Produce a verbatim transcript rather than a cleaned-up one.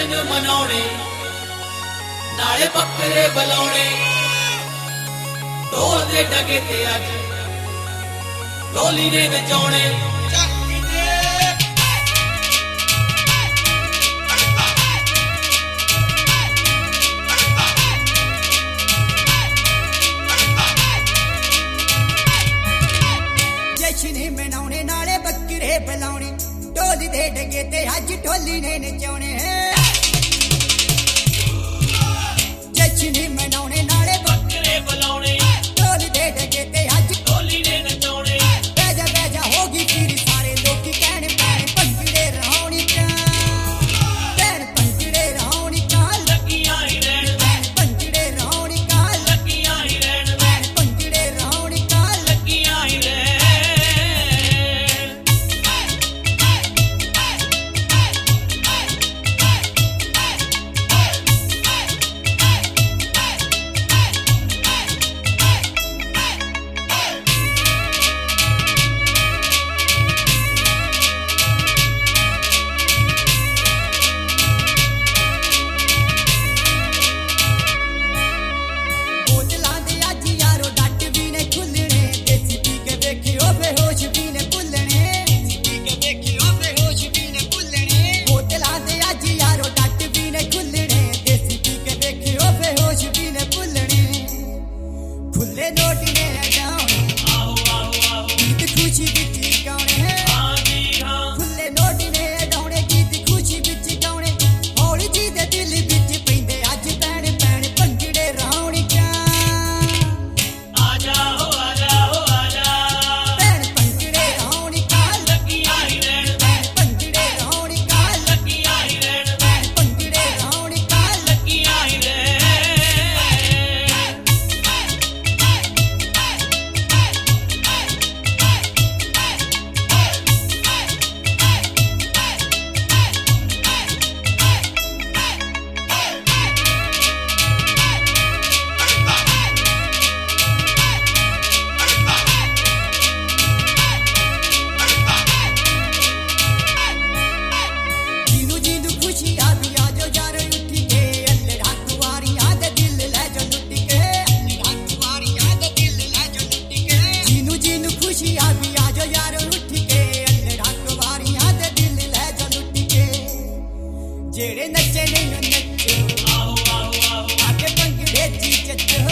जश्न मनाने नाले बकरे बुलाने ढोल दे डगे ते अज ढोली ने नचाने जश्न मनाने नाले बकरे बुलाने ढोल दे डगे ते अज ढोली ने नचाने जश्न मनाने नाले बकरे बुलाने ढोल दे डगे ते अज ढोली ने नचाने बैजा बैजा होगी फिर सारे लोग कहने पैन पंजड़े रहाउनी का पैन पंजड़े रहाउनी का लगियां ही रहन पैन पंजड़े रहाउनी का लगियां ही रहन पैन पंजड़े रहाउनी का लगियां ही रहन बोतलां दे अज यारो डट भी ने खुलने देसी पी के देखियो बेहोश भी ने भुलने देसी पी के देखियो बेहोश भी ने भुलने बोतलां दे अज यारो डट भी ने खुलने देसी पी के देखियो बेहोश भी ने भुलने खुले नोट ने जाने आओ आओ आओ गीत खुशी विच गाने हां जी हां खुले नोट ने गाने गीत खुशी विच गाने हौली जी दे दिल विच पैंदे अज पैण पैण पंजड़े रहाउनी का आजा हो आजा हो आजा पैण पंजड़े रहाउनी का लगियां ही रहन पैण पंजड़े रहाउनी का लगियां ही रहन पैण पंजड़े रहाउनी का लगियां ही रहन जीनू जीनू खुशी आ भी आजो यारो उठी के अल्लाह कुवारियां दे दिल ले जो लुटी के अल्लाह कुवारियां दे दिल ले जो लुटी के जीनू जीनू खुशी आ भी आजो यारो उठी के अल्लाह कुवारियां दे दिल ले जो लुटी के जेड़े नचे नहीं नचे आओ आओ आओ आके पंगड़े ची जच